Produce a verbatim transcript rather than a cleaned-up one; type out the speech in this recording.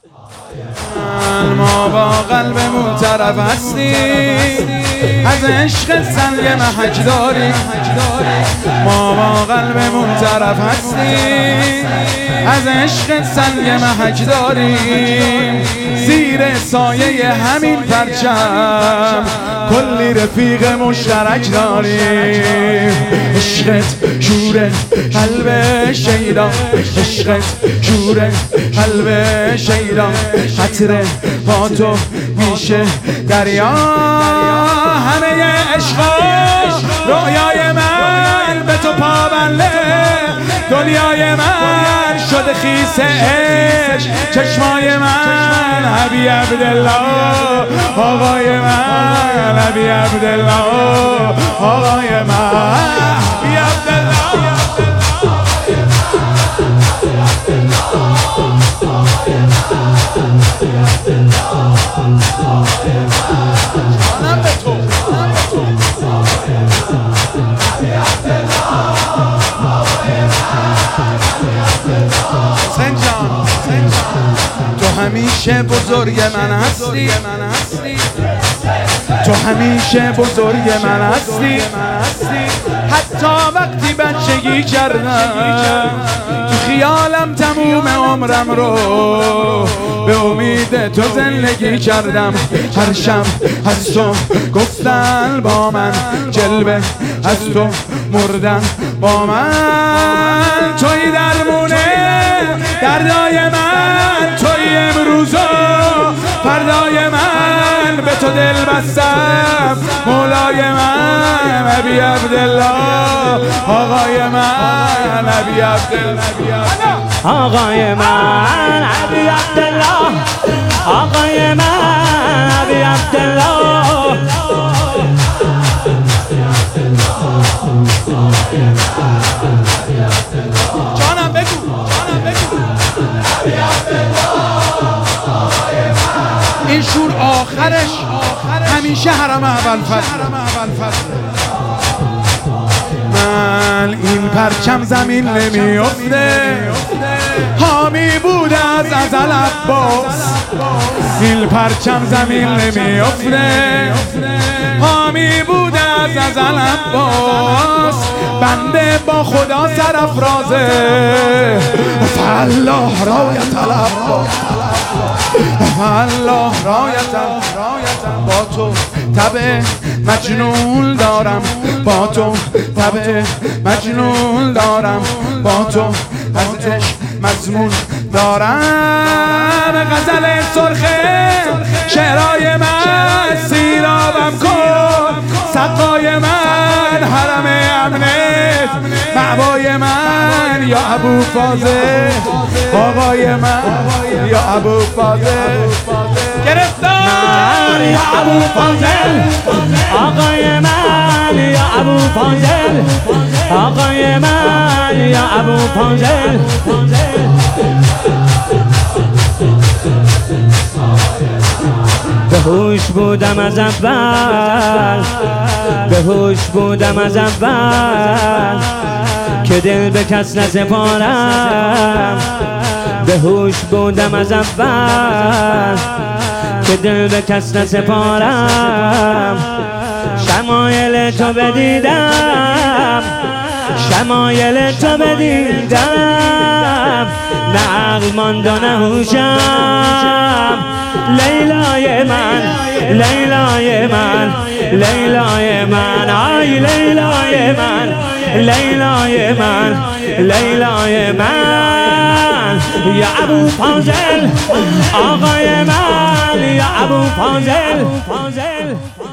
ما با قلبمون طرف هستی، از عشق سنگ محک داریم. ما با قلبمون طرف هستی، از عشق سنگ محک داریم. زیر سایه همین پرچم کلی رفیق مشترک داریم. عشقت شور قلب شیدا، عشقت شور قلب شیدا. قطره با تو میشه دریا، همه عشقا رویای من به تو پابنده. دنیای من شده خیس عشق، چشمای من حبی عبدالله. آقای من حبی عبدالله، آقای من حبی عبدالله. جانم به تو سنجان، تو همیشه بزرگ من هستی، تو همیشه بزرگ من هستی. حتی وقتی بچگی کردم تو خیالم تموم عمرم رو به امید تو زندگی کردم. هر شب از تو گفتن با من، جلوه از تو مردن با من. توی درمونه دردای من، توی امروز و فردای من. به تو دل بستم مولای من حبی عبدالله، آقای من حبی عبدالله. آقای من حبی عبدالله، آقای من حبی عبدالله. جانم بگو، جانم بگو. این شور آخرش همیشه حرم اول فصل. من این پرچم زمین نمیافته، حامی بود از ازل عباس. این پرچم زمین نمیافته، حامی بود از ازل عباس. بنده با خدا سرافرازه، فالله رایت العباس، فالله رایت العباس. با تو طبع مجنون دارم، با تو طبع مجنون دارم. با تو از عشق مضمون دارم. غزل سرخه شعرهای من سیرابم کن. سقای من حرم امنت، معوای من یا ابو فاضل، آقای من یا ابو فاضل. گرفتار یا ابو فاضل، آقای من یا ابو فاضل، آقای من یا ابو فاضل. به هوش بودم از اول، به هوش بودم از اول که دل به کس نسپارم. به هوش بودم از اول که دل به کس نسپارم. شمایل تو بدیدم، شمایل تو بدیدم. نه عقل ماند و نه هوشم. لیلای من، لیلای من، لیلای من. آی لیلای من، لیلای من، لیلای من. یا ابو فاضل، آقای من یا ابو فاضل.